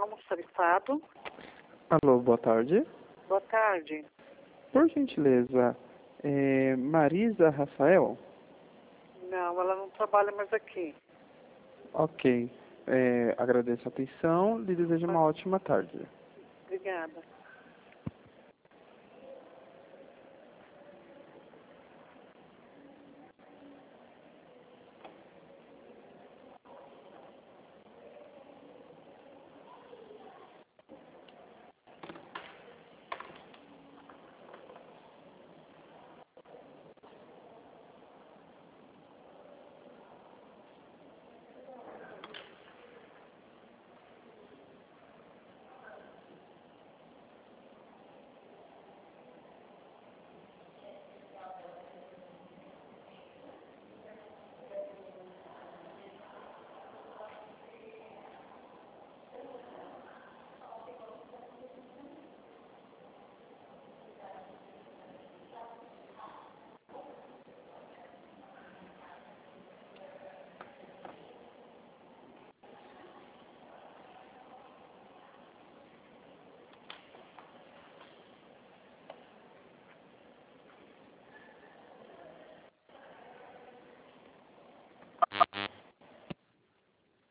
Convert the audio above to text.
almoxarifado. Alô, boa tarde. Boa tarde. Por gentileza, Marisa Rafael? Não, ela não trabalha mais aqui. Ok. Agradeço a atenção. Lhe desejo uma ótima tarde. Obrigada.